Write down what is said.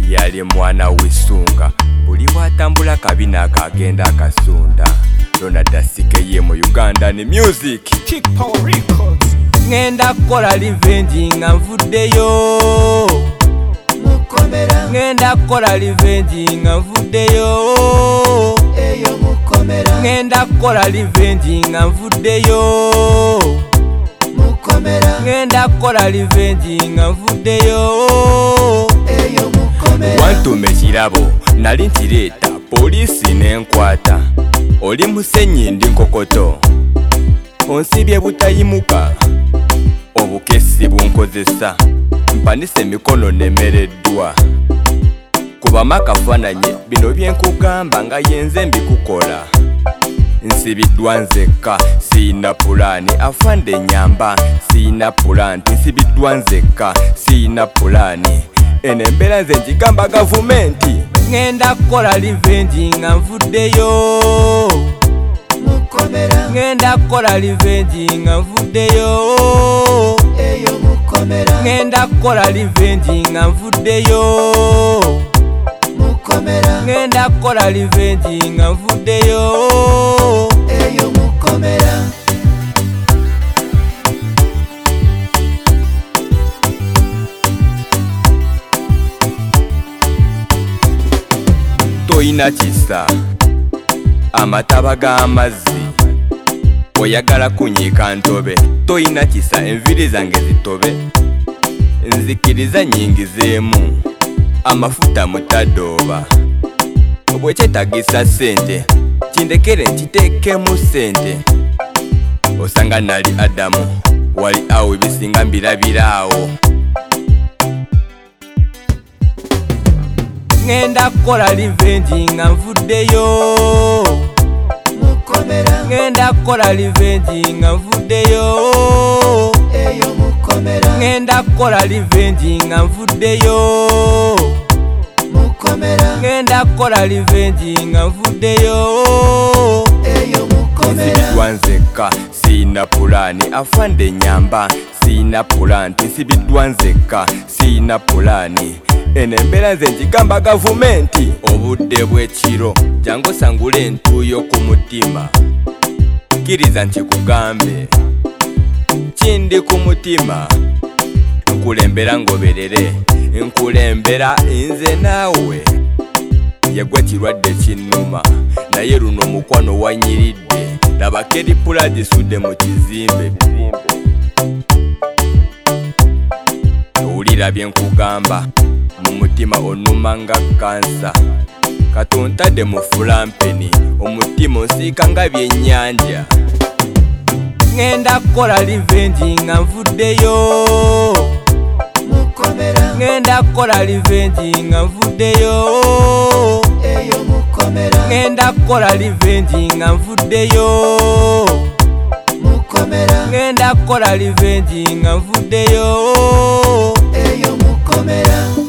yali mwana w'essunga buli bwatambula kabina akagenda akasunda Ronald Asike mu Uganda ni music Kick Power Records. Ngenda kola revenge nga nvuddeyo Mukomera Ngenda kola revenge nga nvuddeyo eyo mukomera Ngenda kola revenge nga nvuddeyo mukomera Ngenda kola revenge nga nvuddeyo eyo mukomera Wantume kirabo nali nkireeta poliisi n'enkwata oli musenyi ndi nkokoto onsibye butayimuka obukesi bunkozesa mpanise emikono nemereddwa kubamu akafaananyi bino byenkugamba nga yenze mbikukola nsibiddwa nzekka siina pulaani afande nyamba siina pulaani nsibiddwa nzekka siina pulaani eno embeera nze njigamba gavumenti Ngenda kola revenge nga nvuddeyo mukomera Ngenda kola revenge nga nvuddeyo eyo mukomera Ngenda kola revenge nga nvuddeyo mukomera Ngenda kola revenge nga nvuddeyo eyo mukomera toyina kisa amataba g'amazzi oyagala kunyiika ntobe toyina kisa enviiri zange zitobe nzikiriza nyingizeemu amafuta mutadooba bwekyetagisa ssente kindekere nkiteekemu ssente osanga nali Adamu wali awo ebisinga mbirabiraawo Ngenda kola revenge nga nvuddeyo mukomera Ngenda kola revenge nga nvuddeyo eyo mukomera Ngenda kola revenge nga nvuddeyo mukomera Ngenda kola revenge nga nvuddeyo eyo mukomera nsibiddwa nzekka siina pulaani afande nyamba siina pulaani nsibiddwa nzekka siina pulaani eno embeera nze njigamba gavumenti obudde bw'ekiro jangu sangule entuuyo ku mutima kkiriza nkikugambe kindi ku mutima nkulembera ngoberere nkulembera nze naawe yagwa kirwadde kinnuma naye luno omukwano wanyiridde laba keripula gisudde mu kizimbe owulira bye nkugamba mu mutima onuma nga kansa katontadde mu fulampeni omutima onsiika nga byennyanja Ngenda kola revenge nga nvuddeyo mukomera Ngenda kola revenge nga nvuddeyo eyo mukomera Ngenda kola revenge nga nvuddeyo mukomera Ngenda kola revenge nga nvuddeyo eyo mukomera